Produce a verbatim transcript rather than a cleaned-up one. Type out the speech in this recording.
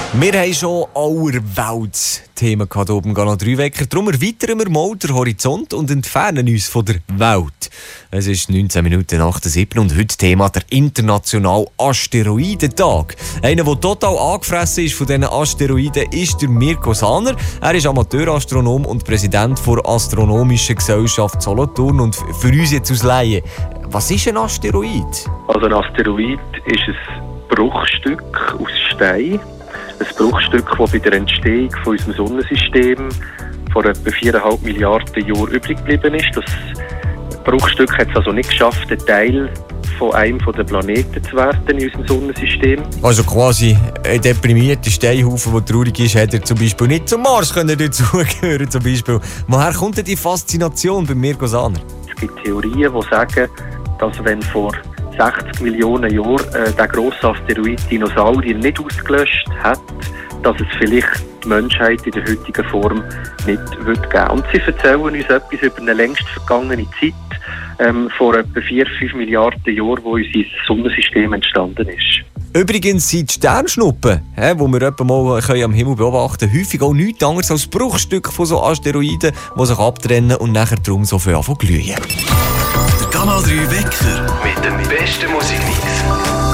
Wir haben schon Allerwelts-Themen gehabt oben im Kanal drei Wecker. Darum erweitern wir mal den Horizont und entfernen uns von der Welt. Es ist neunzehn Minuten nach der siebten und heute Thema der internationale Asteroidentag. Einer, der total angefressen ist von diesen Asteroiden, ist der Mirko Sahner. Er ist Amateurastronom und Präsident der Astronomischen Gesellschaft Solothurn. Und für uns jetzt aus Laien, was ist ein Asteroid? Also ein Asteroid ist ein Bruchstück aus Stein. Ein Bruchstück, das bei der Entstehung von unserem Sonnensystem vor etwa viereinhalb Milliarden Jahren übrig geblieben ist. Das Bruchstück hat es also nicht geschafft, ein Teil von einem der Planeten zu werden in unserem Sonnensystem. Also quasi ein deprimierter Steinhaufen, der traurig ist, hätte er zum Beispiel nicht zum Mars können dazugehören zum Beispiel. Woher kommt denn die Faszination bei Mirko Sahner? Es gibt Theorien, die sagen, dass wenn vor sechzig Millionen Jahren äh, der grosse Asteroid Dinosaurier nicht ausgelöscht hat, dass es vielleicht die Menschheit in der heutigen Form nicht wird geben. Und sie erzählen uns etwas über eine längst vergangene Zeit, ähm, vor etwa vier bis fünf Milliarden Jahren, wo unser Sonnensystem entstanden ist. Übrigens sind die Sternschnuppen, die wir etwa mal am Himmel beobachten können, häufig auch nichts anderes als Bruchstücke von so Asteroiden, die sich abtrennen und nachher darum so viel anfangen zu glühen. Der Kanal drei Wecker mit dem besten Musikmix.